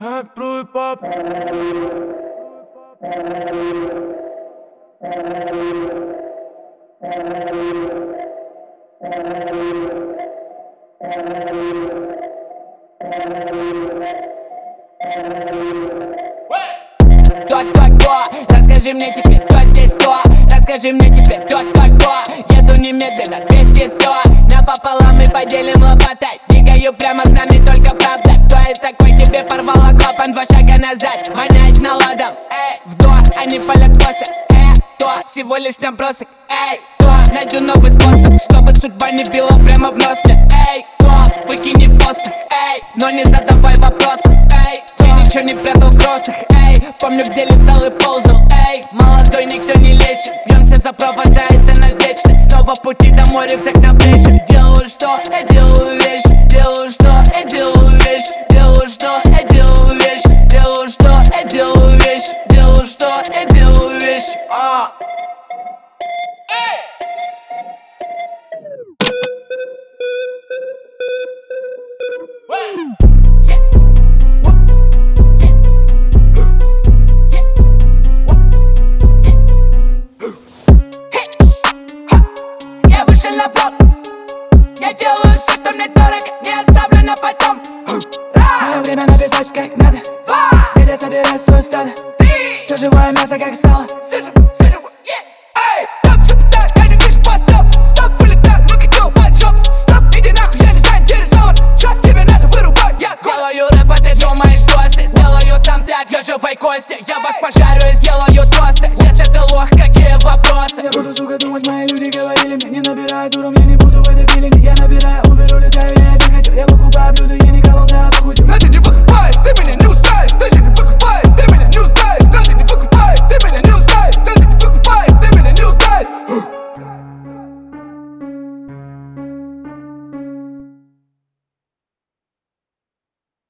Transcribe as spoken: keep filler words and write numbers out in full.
Pro hip hop. Кто, кто, кто? Расскажи мне теперь, кто здесь кто? Расскажи мне теперь, кто, кто, кто? Еду немедленно, двести сто напополам и поделим лопатой. Двигаю прямо с нами только правда. Кто я такой, тебе порвало клапан, два шага назад. Воняет наладом, эй, вдох, они палят косы. Эй, кто? Всего лишь набросок. Эй, кто? Найду новый способ, чтобы судьба не била прямо в нос мне. Эй, кто? Выкини посох. Эй, но не задавай вопросов. Эй, я ничего не прятал в кроссах. Эй, помню, где летал и ползал. Эй, молодой никто не лечит. Бьемся за провода, это навечно. Снова в пути домой, рюкзак на плечи. Делаю что? Я делаю вещь. Делаю что? Я делаю вещь. Делаю что? Я делаю вещь. Делаю что? Я делаю вещь. Делаю что? Я делаю вещь. А. Я вышел на блок. Я делаю все, что мне дорого, не оставлю на потом. Мое время написать как надо. Где собирать свое стадо. Все живое мясо как сало. Стоп, супта, я не вижу постов. Стоп, улетай, ну-ка, иди под жоп. Стоп, иди нахуй, я не заинтересован. Черт, тебе надо вырубать, я делаю рэп, а ты думаешь, что ты сделаю сам, ты отъеживай кости. Я вас пожарю из